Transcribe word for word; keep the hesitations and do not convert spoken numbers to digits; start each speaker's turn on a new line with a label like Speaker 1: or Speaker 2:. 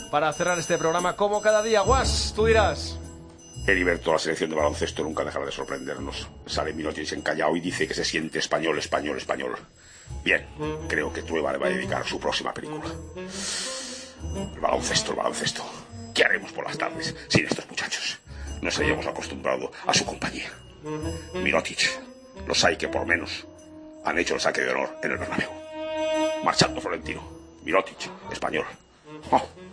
Speaker 1: para cerrar este programa como cada día. Guas, tú dirás.
Speaker 2: Heriberto, la selección de baloncesto nunca dejará de sorprendernos. Sale Mirotic encallado y dice que se siente español, español, español. Bien, creo que Trueba le va a dedicar su próxima película. El baloncesto, el baloncesto. ¿Qué haremos por las tardes sin estos muchachos? Nos habíamos acostumbrado a su compañía. Mirotic, los hay que por menos han hecho el saque de honor en el Bernabéu. Marchando Florentino, Mirotic, español. Oh.